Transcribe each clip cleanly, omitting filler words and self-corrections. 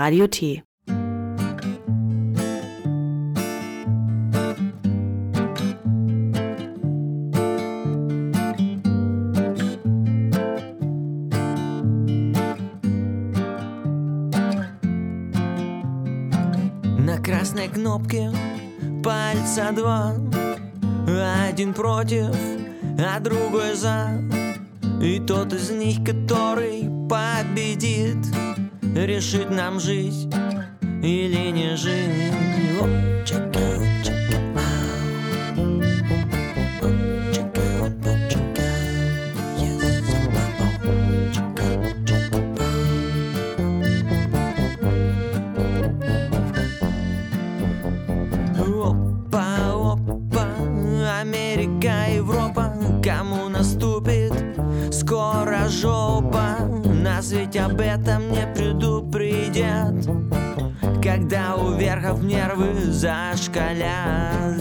Radio T. На красной кнопке пальца два, один против, а другой за. И тот из них, который победит, решит нам жить или не жить. Америка, Европа, кому наступит скоро жопа? Нас ведь об этом не предупредят, когда у верхов нервы зашкалят.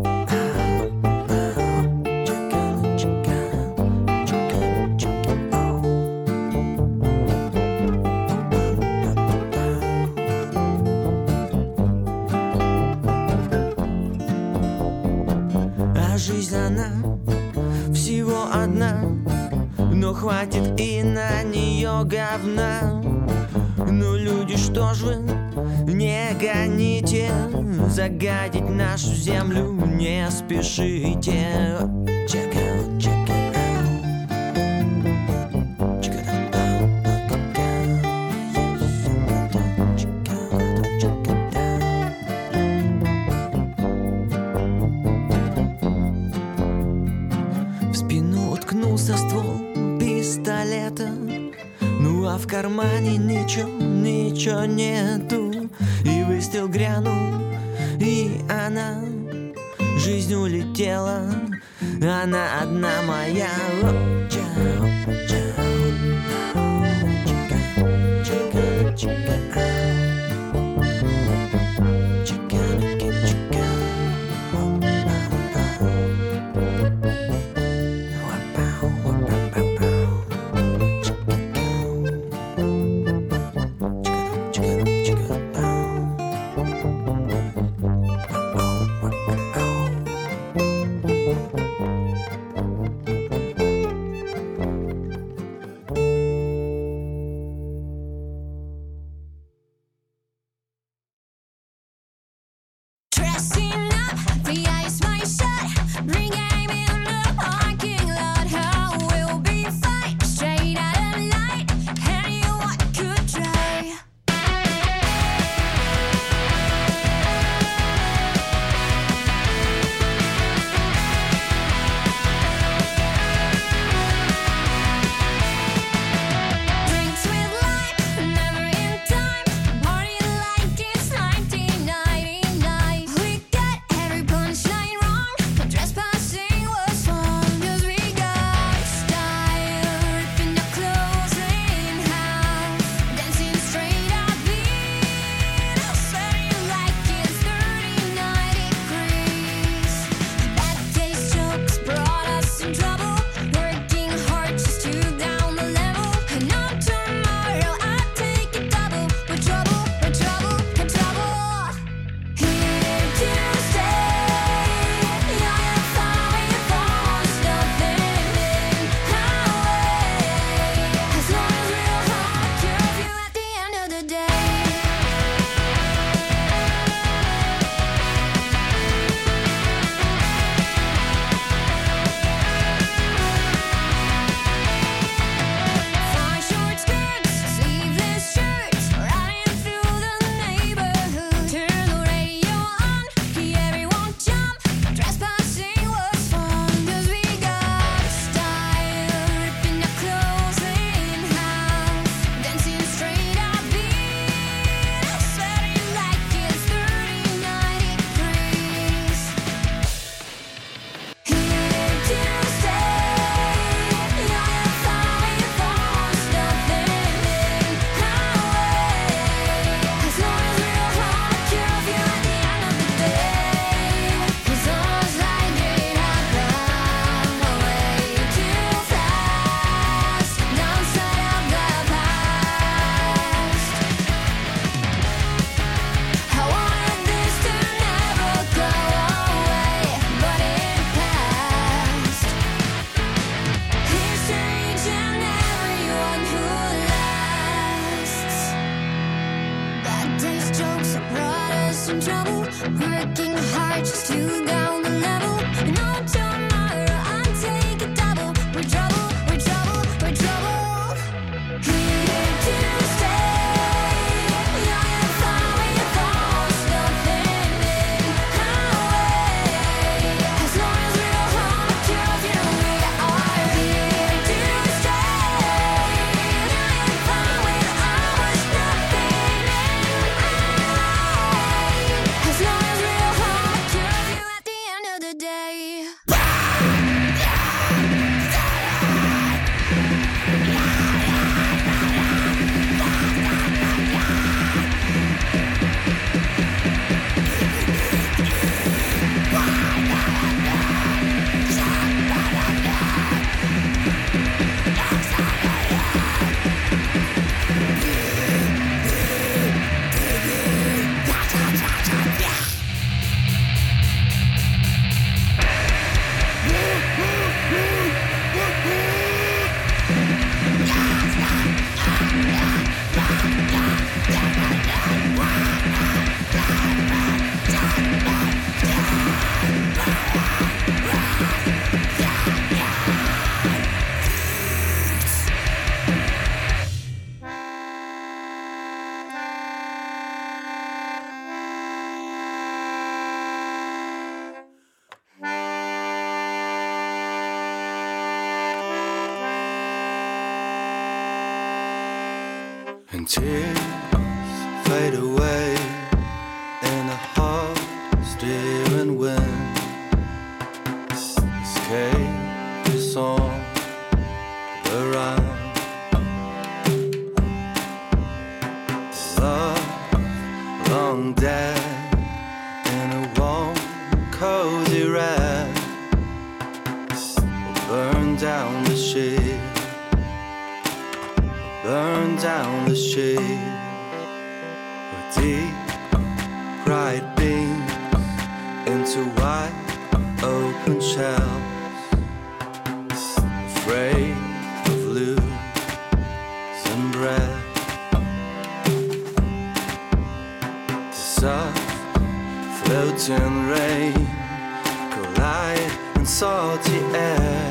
Жизнь она всего одна, но хватит и на нее говна. Ну, люди, что ж вы не гоните, загадить нашу землю не спешите. Уткнулся ствол пистолета, ну а в кармане ничего нету. И выстрел грянул, и она, жизнь улетела, она одна моя. and tears fade away in a hot steering wind. Escape is on the run. Love long dead in a warm cozy wrap. Burn down the shade, burn down the shade. Where deep pride beams into wide open shells, afraid of losing breath. The soft floating rain collide in salty air,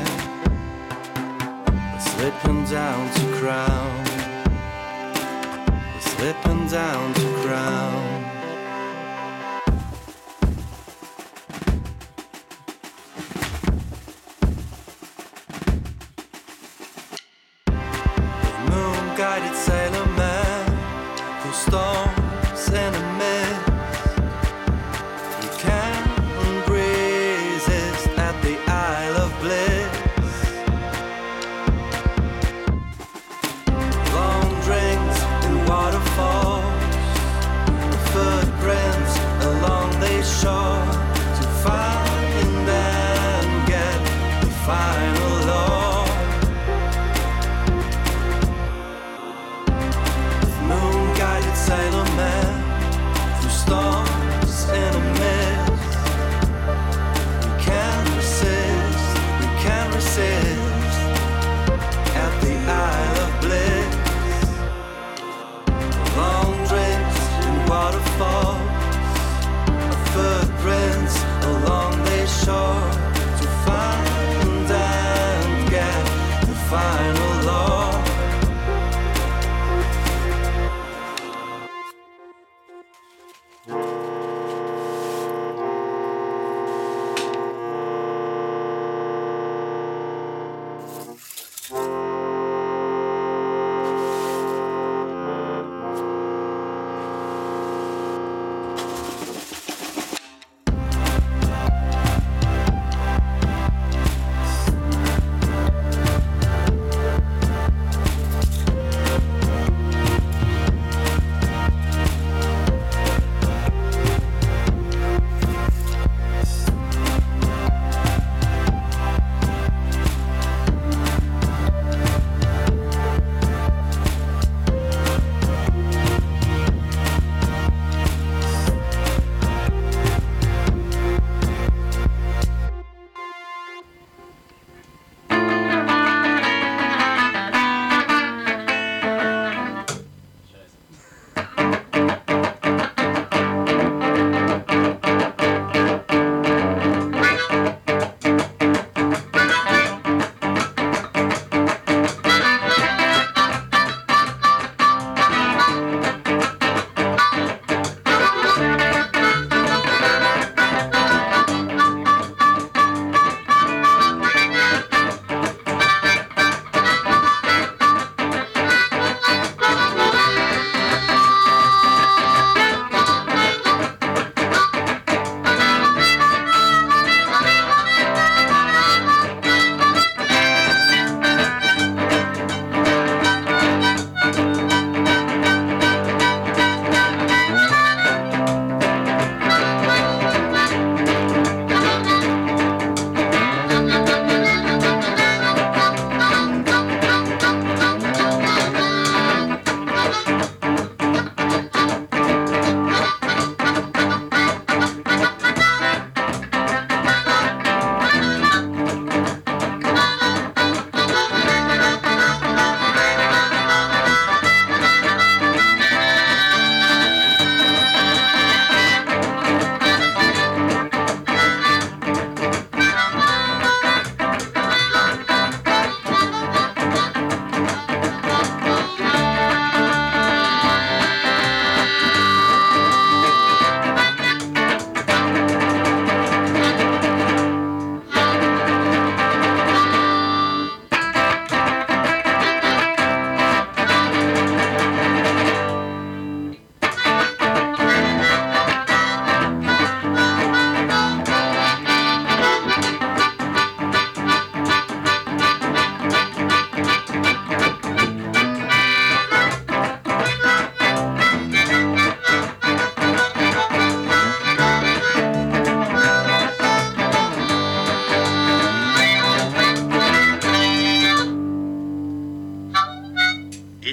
slipping down to crown, slipping down to crown. Moon-guided sailor man who storms in a mist. He can breezes at the Isle of Bliss. Long drinks in waterfalls,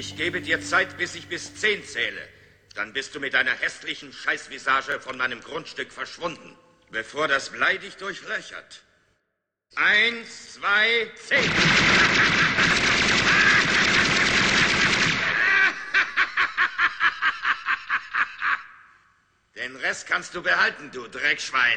Ich gebe dir Zeit, bis ich bis 10 zähle. Dann bist du mit deiner hässlichen Scheißvisage von meinem Grundstück verschwunden, bevor das Blei dich durchlöchert. 1, 2, 10. Den Rest kannst du behalten, du Dreckschwein.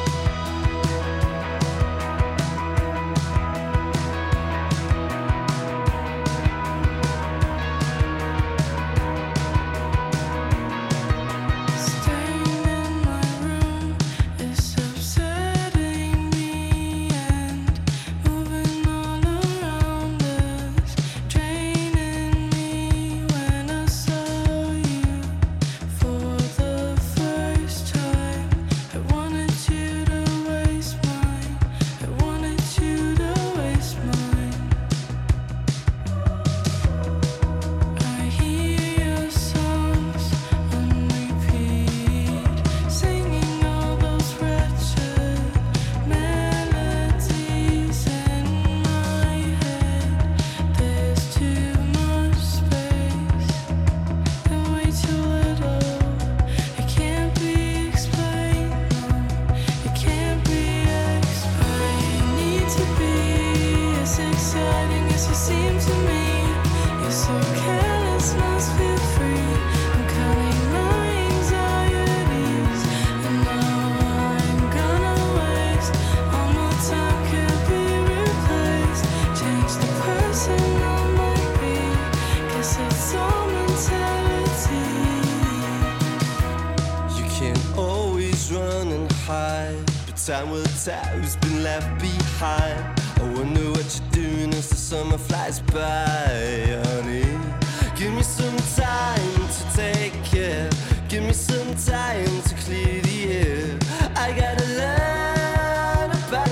Time will tell who's been left behind. I wonder what you're doing as the summer flies by, honey. Give me some time to take care. Give me some time to clear the air. I gotta learn about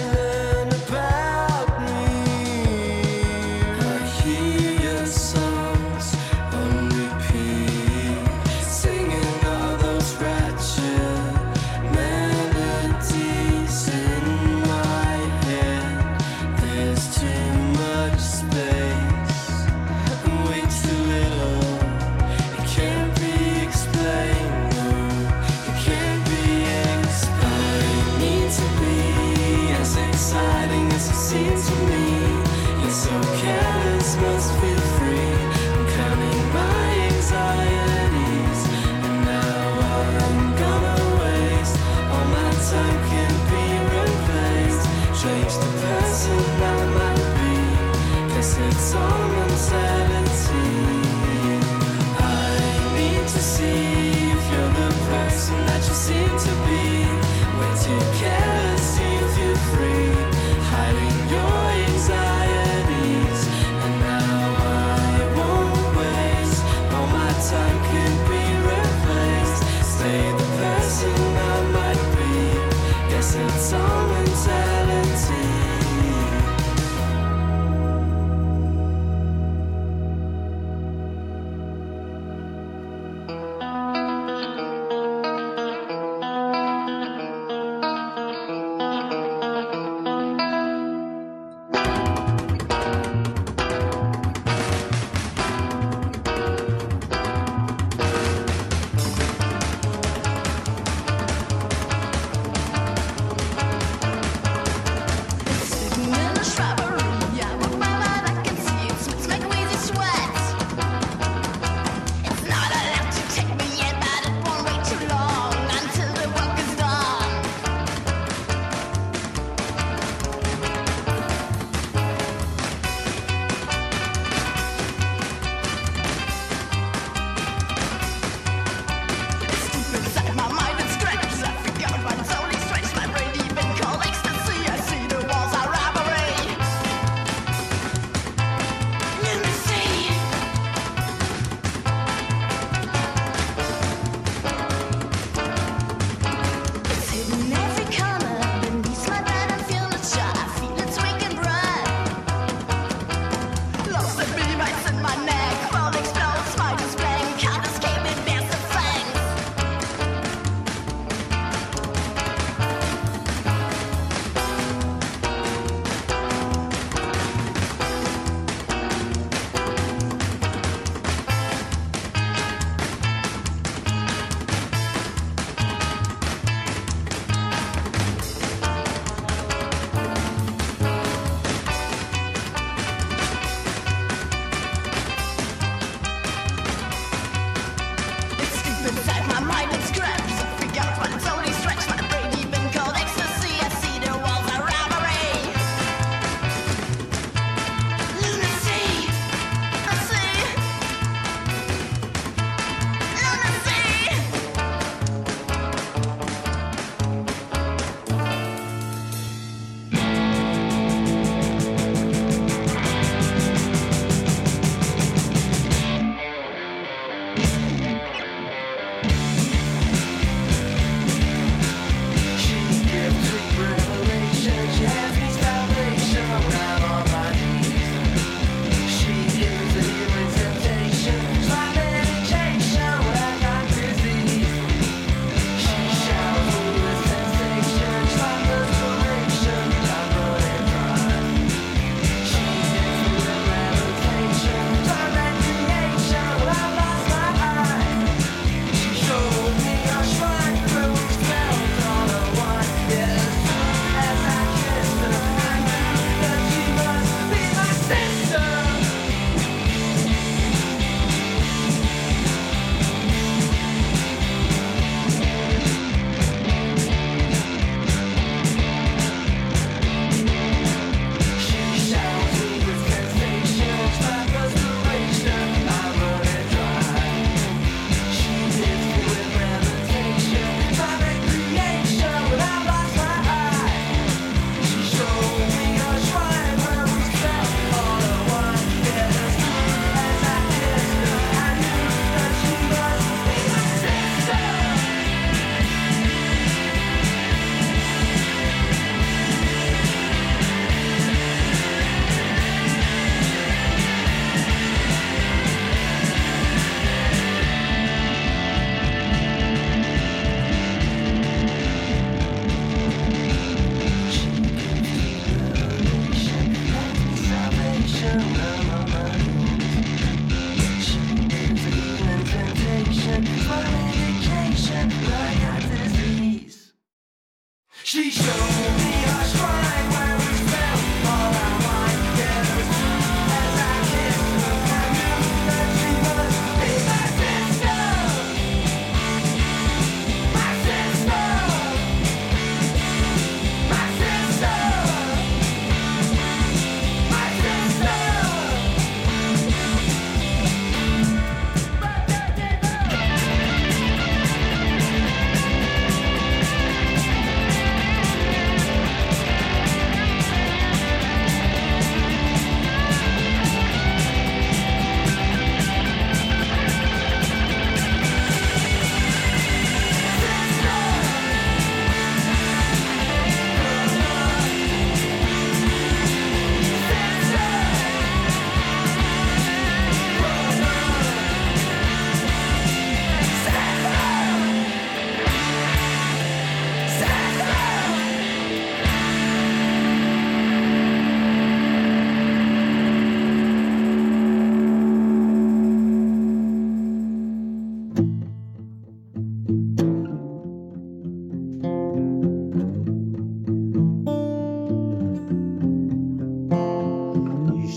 me. I hear your songs on repeat, singing all those ratchet melodies in my head. There's too much space and way too little. It can't be explained, no, it can't be explained. I need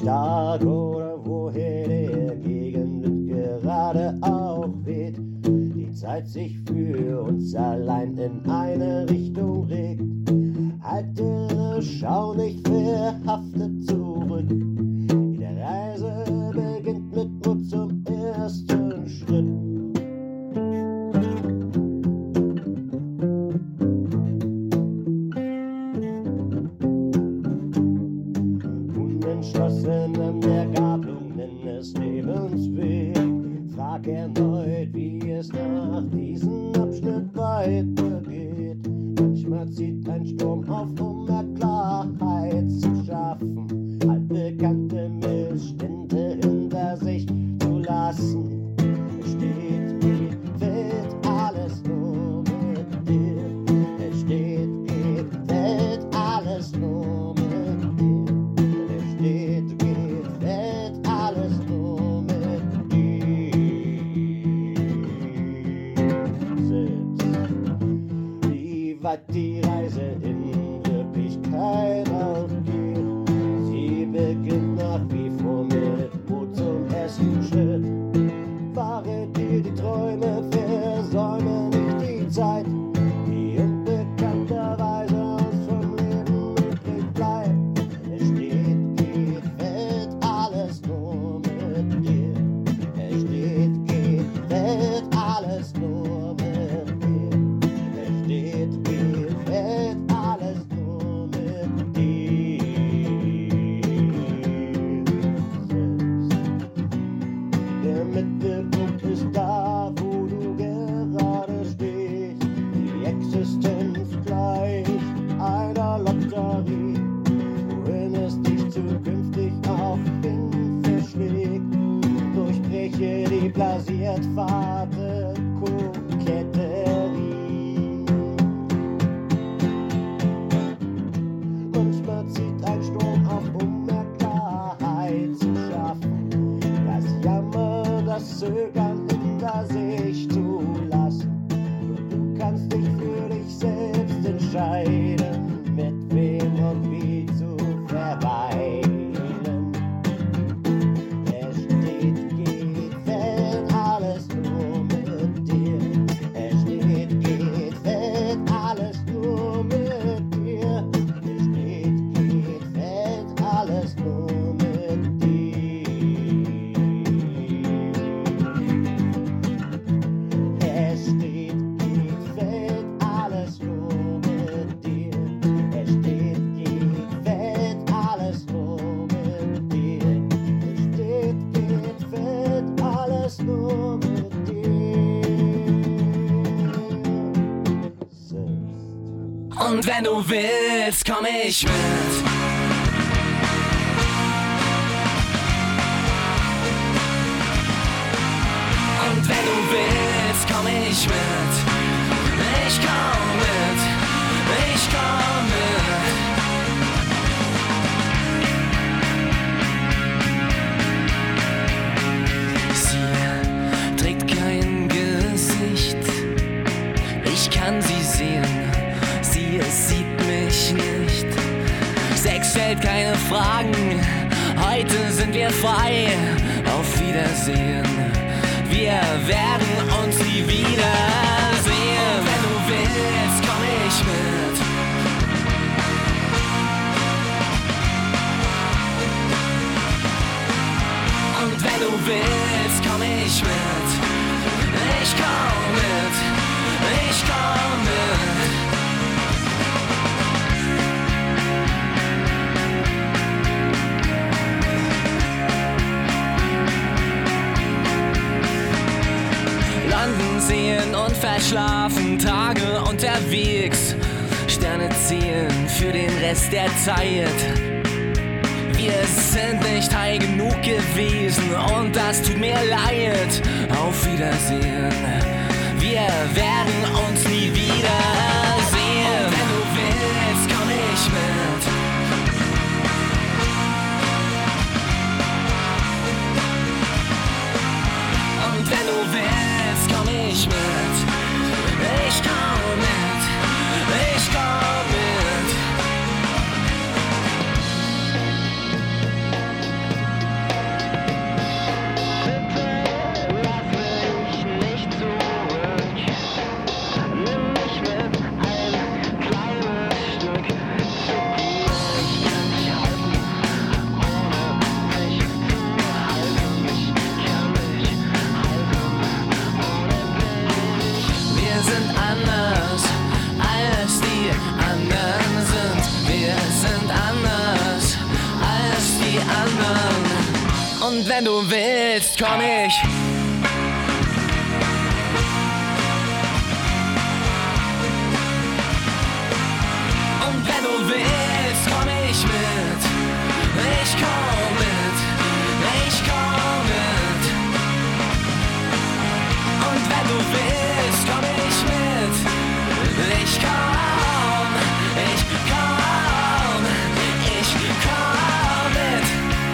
stark oder woher der Gegenwind gerade auch weht. Die Zeit sich für uns allein in eine Richtung regt. Halte, schau nicht verhaftet zurück. Jede Reise beginnt mit Mut zum ersten Schritt. Unentschlossen an der Gabelungen des Lebenswegs. Frag erneut, wie es nach diesem Abschnitt weitergeht. Manchmal zieht ein Sturm auf, um mehr Klarheit zu schaffen. Altbekannte Missstände hinter sich zu lassen. Es steht, geht, fällt alles nur mit dir. Es steht, geht, fällt alles nur mit dir. Es steht, geht, fällt alles nur mit dir. Selbst wie weit die Reise in Wirklichkeit auch geht. Sie beginnt nach wie vor mit Mut zum ersten Schritt. Wahre dir die Träume, versäume nicht die Zeit, die unbekannterweise uns vom Leben übrig bleibt. Es steht, geht, fällt alles nur mit dir. Es steht, geht, fällt alles nur mit dir. Es steht, geht, fällt alles nur mit dir. Der Mittelpunkt ist da, wo du gerade stehst. Die Existenz gleicht einer Lotterie, wohin es dich zukünftig auch hin verschlägt. Durchbreche die Blasiertfade Koketterie. Manchmal zieht ein Sturm auf, um mehr Klarheit zu schaffen. Das Jammern, das Zögern hinter sich zu lassen. Und du kannst dich für dich selbst entscheiden, mit wem und wie zu verweilen. Es steht, geht, fällt alles nur mit dir. Es steht, geht, fällt alles nur mit dir. Es steht, geht, fällt alles nur mit dir. Es steht, geht, fällt alles nur mit dir. Es steht, geht, fällt alles nur mit dir. Es steht, geht, fällt alles nur mit dir. Selbst. Und wenn du willst, komm ich mit. Und wenn du willst, komm ich mit. Ich komm mit. Ich komm mit. Sie trägt kein Gesicht. Ich kann sie sehen. Sie sieht mich nicht. Sex stellt keine Fragen. Heute sind wir frei. Auf Wiedersehen. Wir werden uns nie wiedersehen. Wenn du willst, komm ich mit. Und wenn du willst, komm ich mit. Ich komm mit. Ich komm mit. Landen sehen und verschlafen, Tage unterwegs, Sterne zielen für den Rest der Zeit. Wir sind nicht high genug gewesen und das tut mir leid. Auf Wiedersehen, wir werden uns nie wiedersehen. Und wenn du willst, komm ich mit. Und wenn du willst, komm ich mit. Ich komm mit. Ich komm mit. Und wenn du willst, komm ich. Und wenn du willst, komm ich mit. Ich komm mit. Ich komm mit. Und wenn du willst, komm ich mit. Ich komm. Ich komm. Ich komm mit.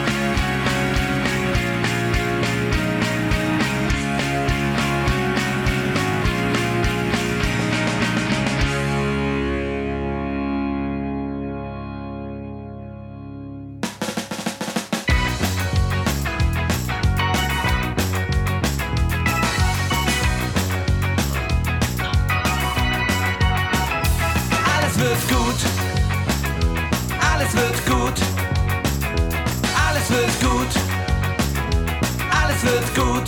Alles wird gut. Alles wird gut. Alles wird gut. Alles wird gut.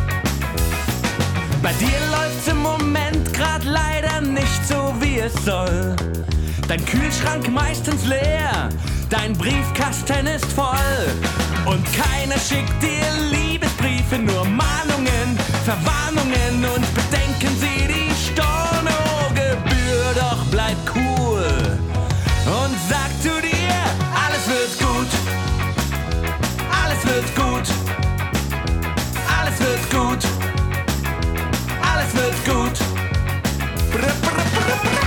Bei dir läuft's im Moment grad leider nicht so, wie es soll. Dein Kühlschrank meistens leer, dein Briefkasten ist voll. Und keiner schickt dir Liebesbriefe, nur Mahnungen, Verwarnungen und bedenken Sie die Stornogebühr. Doch bleib cool und sag zu dir, alles wird gut. Alles wird gut. Alles wird gut. Alles wird gut. Brr, brr, brr, brr.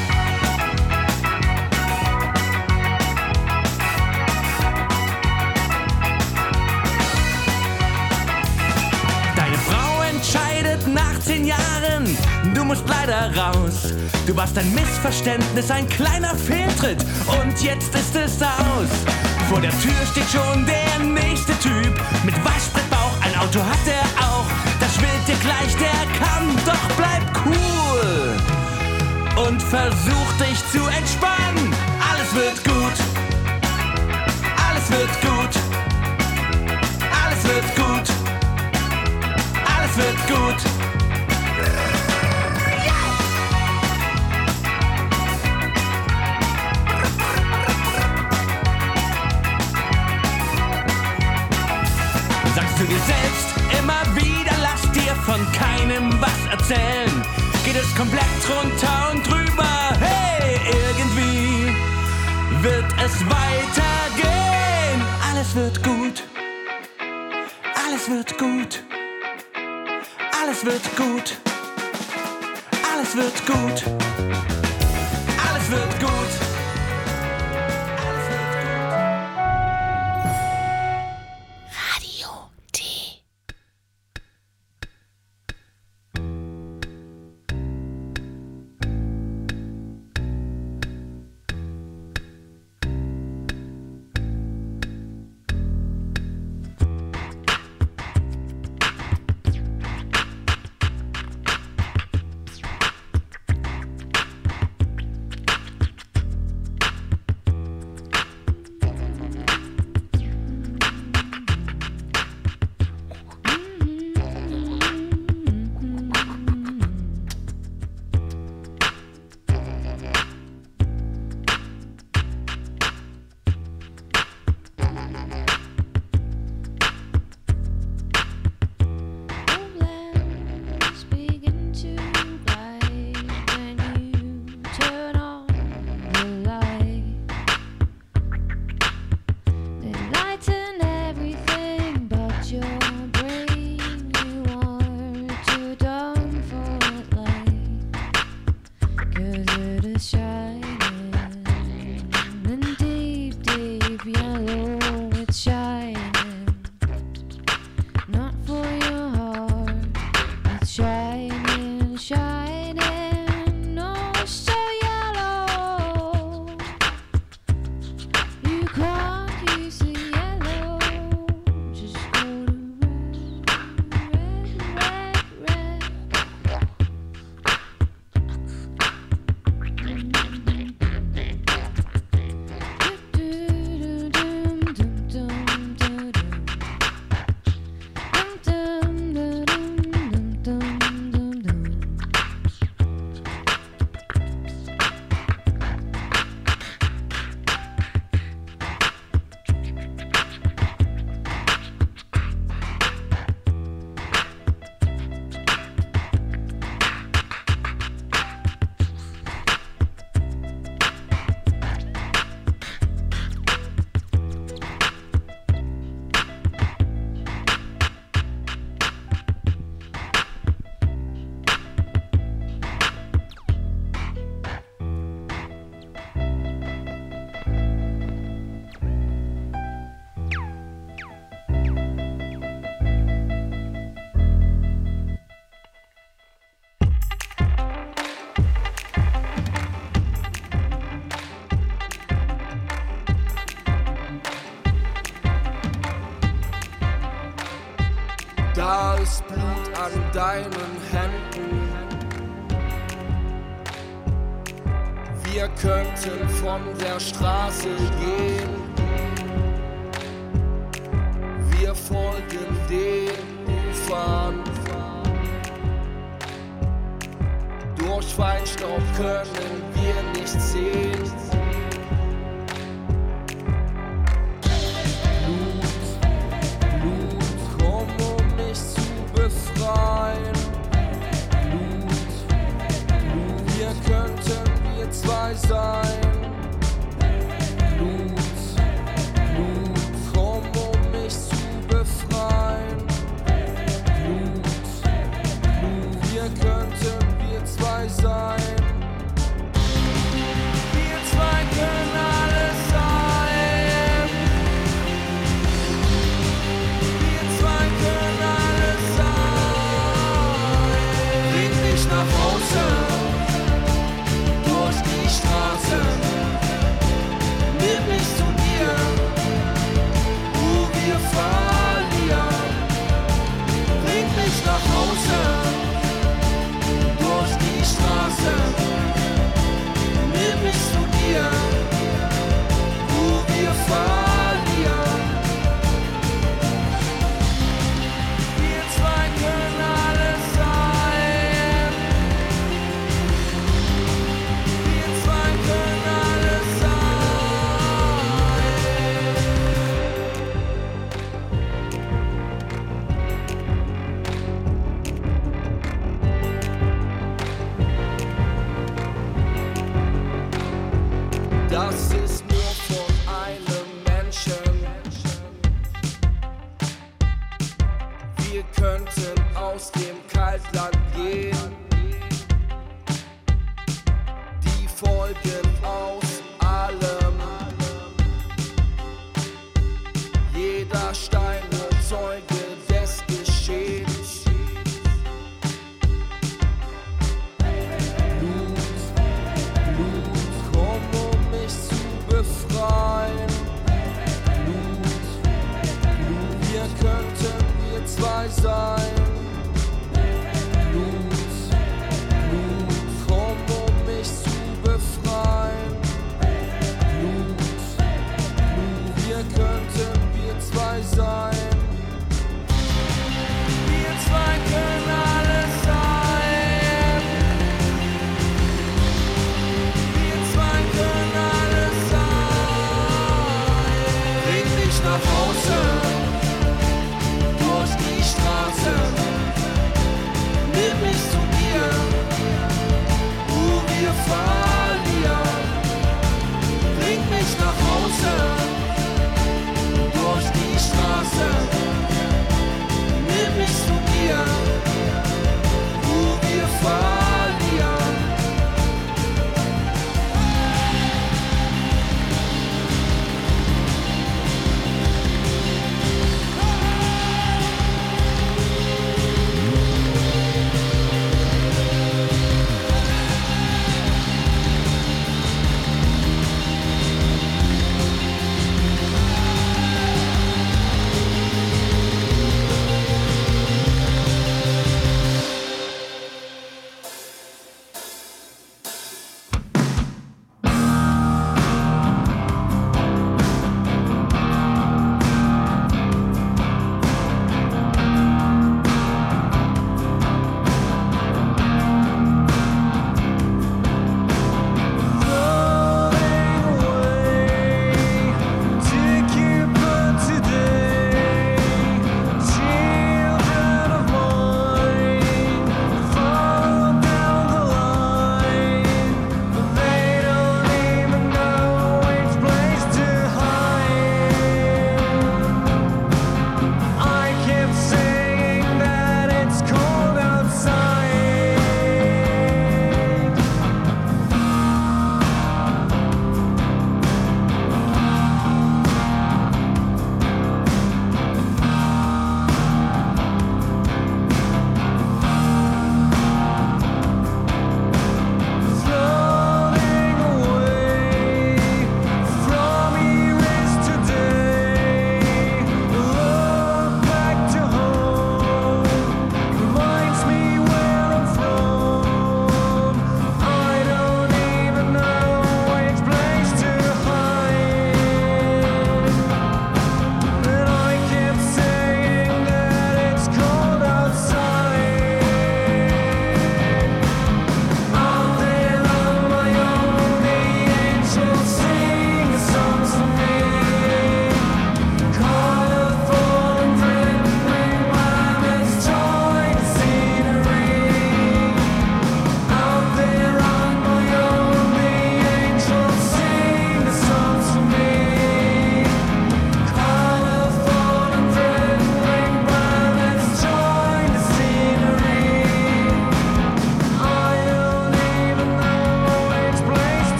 Deine Frau entscheidet nach 10 Jahren, du musst leider raus. Du warst ein Missverständnis, ein kleiner Fehltritt und jetzt ist es aus. Vor der Tür steht schon der nächste Typ mit Waschbrettbauch, ein Auto hat er auch. Das schwillt dir gleich der Kamm, doch bleib cool und versuch dich zu entspannen. Alles wird gut. Alles wird gut. Alles wird gut. Alles wird gut. Sagst du dir selbst immer wieder, lass dir von keinem was erzählen. Geht es komplett runter und drüber, hey, irgendwie wird es weitergehen. Alles wird gut. Alles wird gut. Alles wird gut. Alles wird gut. Alles wird gut. Radio T. Da ist Blut an deinen Händen. Wir könnten von der Straße gehen. Wir folgen den Ufern. Durch Feinstaub können wir nicht sehen. Zwei sein. Blut, komm, mich zu befreien. Blut, hier könnten wir zwei sein. Wir zwei können alles sein. Wir zwei können alles sein. Bring mich nach Hause. Nimm mich zu dir, wo wir verlieren. Bring mich nach Hause, durch die Straße. Nimm mich zu dir, wo wir verlieren. Wir zwei können alles sein. Wir zwei können alles sein. Das ist nur von einem Menschen. Wir könnten aus dem Kaltland gehen. Die Folgen aus allem. Jeder Stein wird Zeuge des Geschehens. Blut, komm, mich zu befreien. Blut, hier könnten wir zwei sein. Blut, komm, mich zu befreien. Blut, hier könnten wir zwei sein. Wir zwei können alles sein. Wir zwei können alles sein. Bring mich nach Hause, durch die Straße. Nimm mich zu dir, wo wir verlieren. Bring mich nach Hause, durch die Straße. Nimm mich zu dir, wo wir verlieren.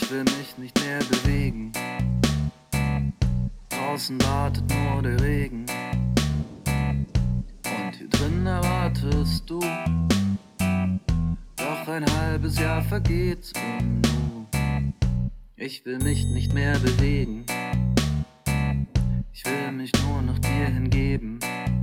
Ich will mich nicht mehr bewegen. Draußen wartet nur der Regen. Und hier drin erwartest du. Doch ein halbes Jahr vergeht und du. Ich will mich nicht mehr bewegen. Ich will mich nur noch dir hingeben.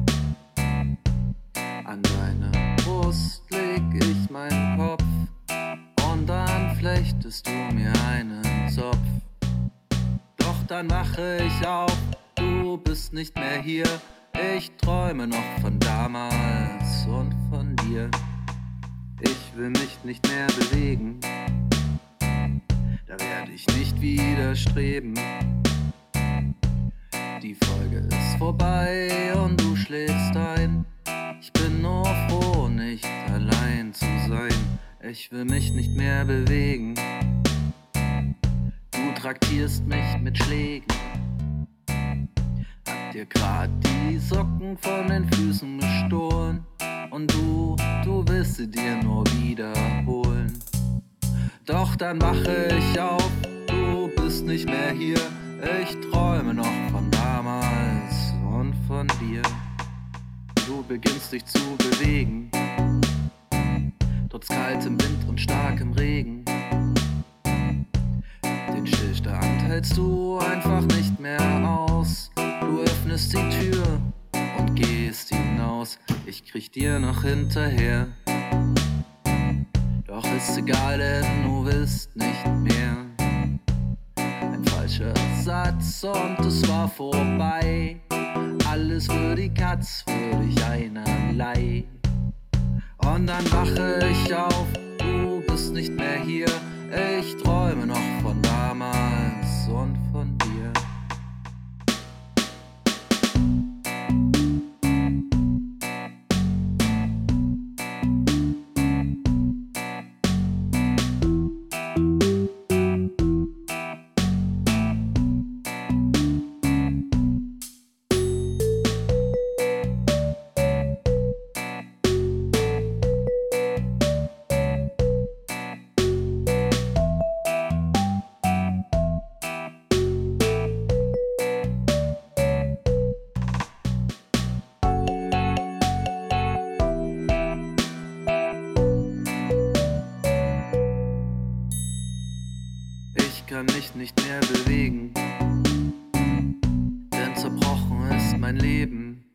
An deine Brust leg ich meinen Kopf und dann flechtest du mir einen Zopf. Doch dann wache ich auf, du bist nicht mehr hier. Ich träume noch von damals und von dir. Ich will mich nicht mehr bewegen, da werde ich nicht widerstreben. Die Folge ist vorbei und du schläfst ein. Ich bin nur froh, nicht allein zu sein. Ich will mich nicht mehr bewegen. Du traktierst mich mit Schlägen. Hab dir grad die Socken von den Füßen gestohlen. Und du willst sie dir nur wiederholen. Doch dann wache ich auf, du bist nicht mehr hier. Ich träume noch von damals und von dir. Du beginnst dich zu bewegen, trotz kaltem Wind und starkem Regen. Den Stillstand hältst du einfach nicht mehr aus. Du öffnest die Tür und gehst hinaus. Ich krieg dir noch hinterher. Doch ist egal, denn du willst nicht mehr. Ein falscher Satz und es war vorbei. Alles für die Katz, für dich einerlei. Und dann wache ich auf, du bist nicht mehr hier. Ich träume noch von damals und von dir. Ich kann mich nicht mehr bewegen, denn zerbrochen ist mein Leben.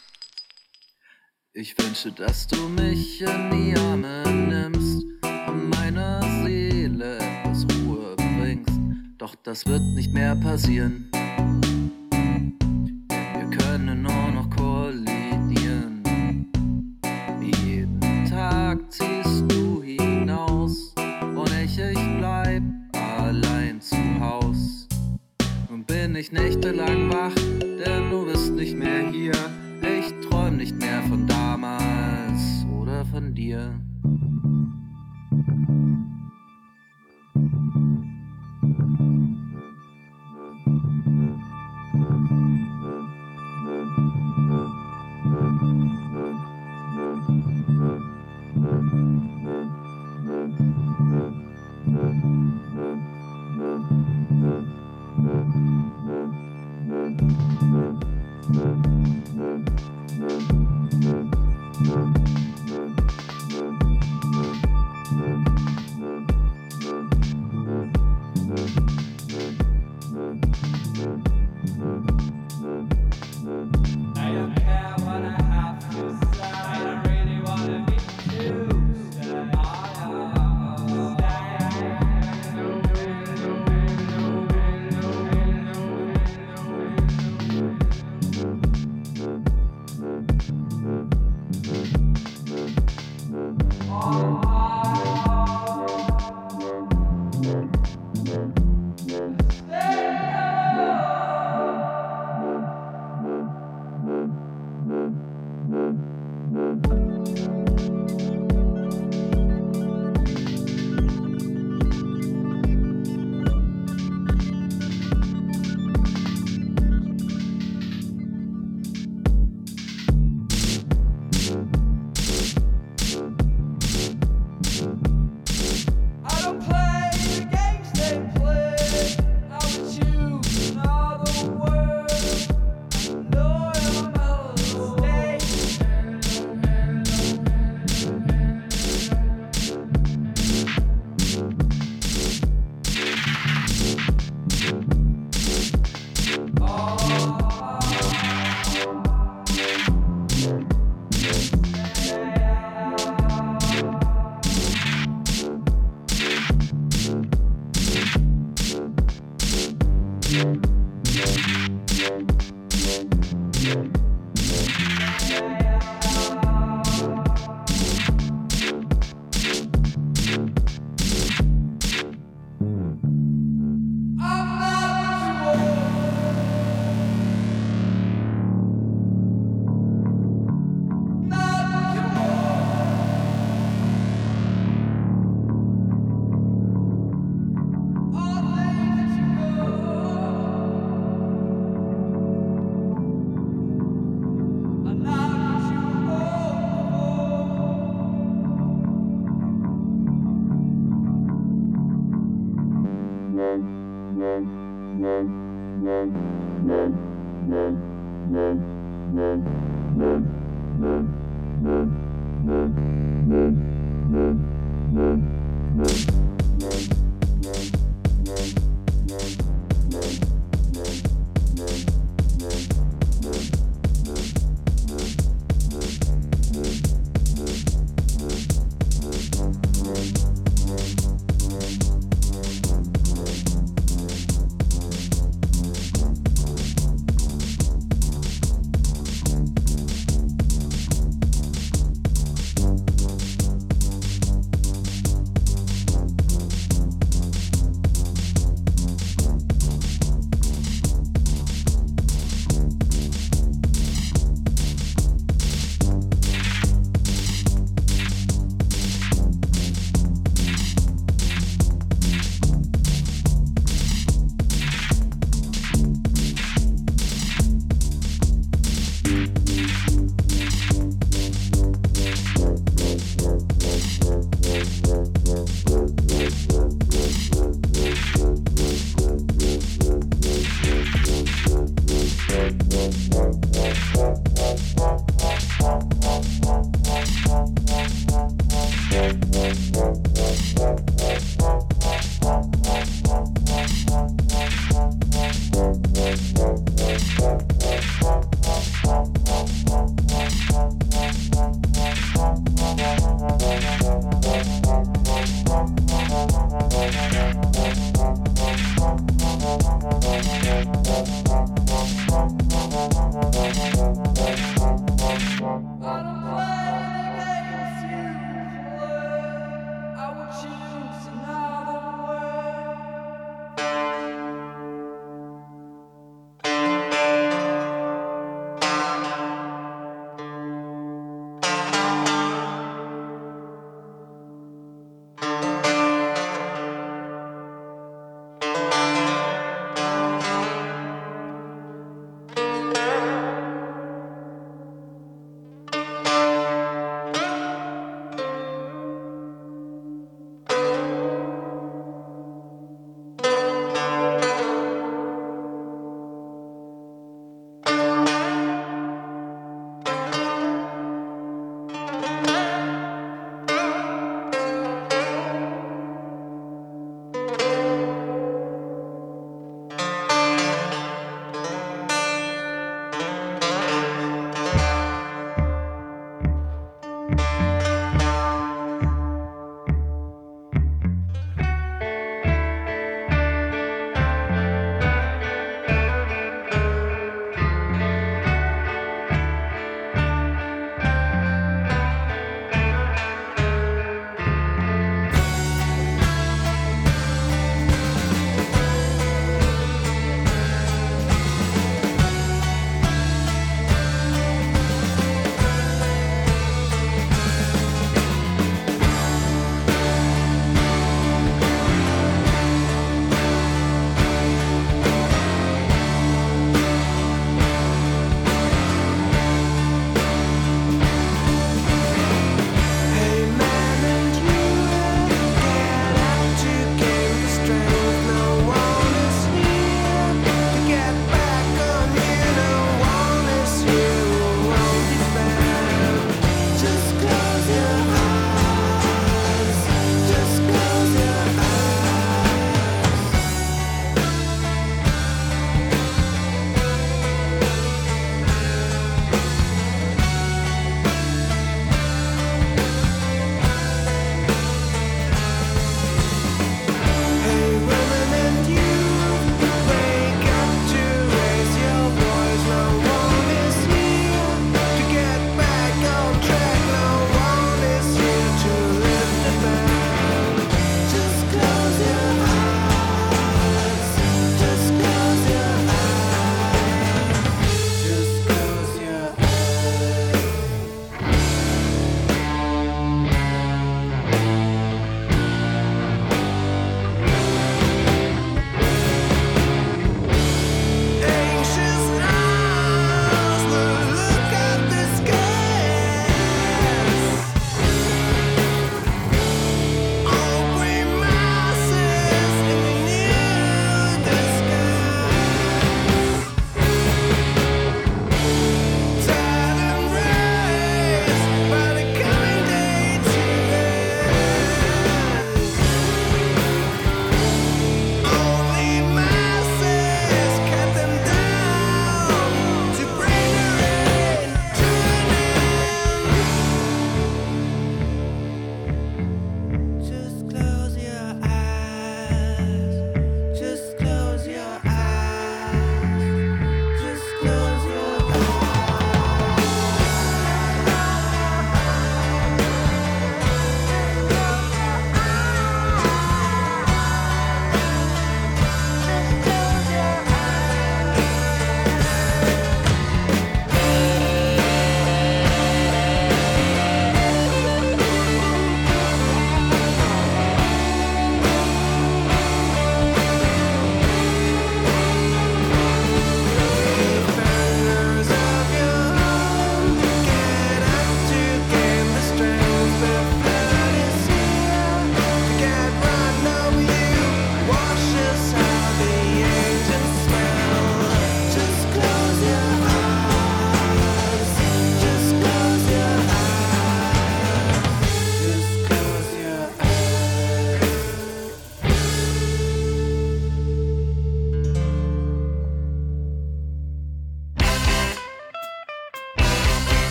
Ich wünsche, dass du mich in die Arme nimmst und meiner Seele etwas Ruhe bringst. Doch das wird nicht mehr passieren, denn wir können nur noch kollidieren. Jeden Tag ziehst du hinaus und ich bleib allein zu Haus. Nun bin ich nächtelang wach, denn du bist nicht mehr hier. Ich träum nicht mehr von damals oder von dir.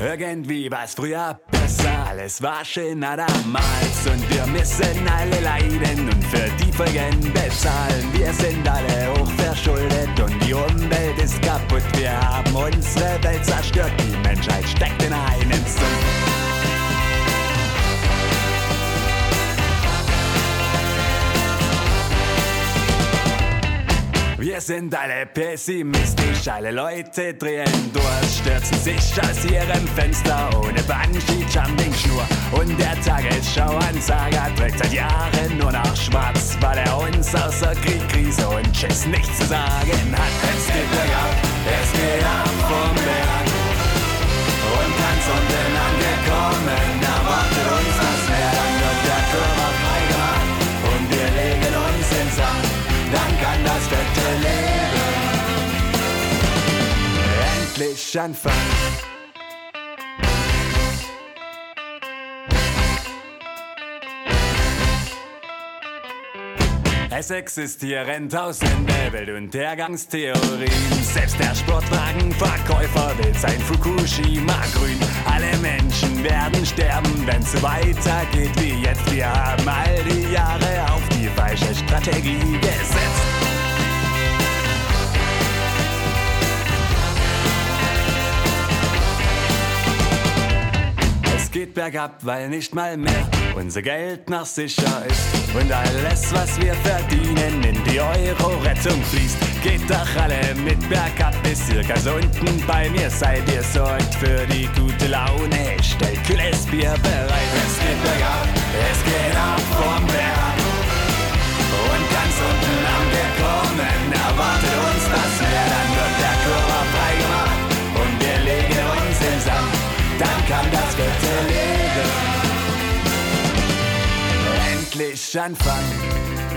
Irgendwie war's früher besser, alles war schöner damals. Und wir müssen alle leiden und für die Folgen bezahlen. Wir sind alle hochverschuldet und die Umwelt ist kaputt. Wir haben unsere Welt zerstört, die Menschheit steckt in einen Sumpf. Wir sind alle pessimistisch, alle Leute drehen durch, stürzen sich aus ihrem Fenster ohne Bungee-Jumping-Schnur. Und der Tagesschau-Ansager trägt seit Jahren nur noch schwarz, weil er uns außer Krieg, Krise und Schiss nichts zu sagen hat. Es geht bergab, es geht ab vom Berg und ganz unten angekommen erwartet uns das Meer. Dann wird der Körper freigemacht und wir legen uns ins Sand. Dann kann das fette Leben endlich anfangen. Es existieren tausende Welt- und Untergangstheorien. Selbst der Sportwagenverkäufer will sein Fukushima grün. Alle Menschen werden sterben, wenn's so weitergeht wie jetzt. Wir haben all die Jahre auf die falsche Strategie gesetzt. Es geht bergab, weil nicht mal mehr unser Geld noch sicher ist. Und alles, was wir verdienen, in die Euro-Rettung fließt. Geht doch alle mit bergab, bis ihr ganz unten bei mir seid. Ihr sorgt für die gute Laune, stellt kühles Bier bereit. Es geht bergab, es geht ab vom Berg. Und ganz unten angekommen erwartet uns das Meer. Dann wird der Körper freigemacht und wir legen uns in Sand. Dann kann das fette Leben endlich anfangen.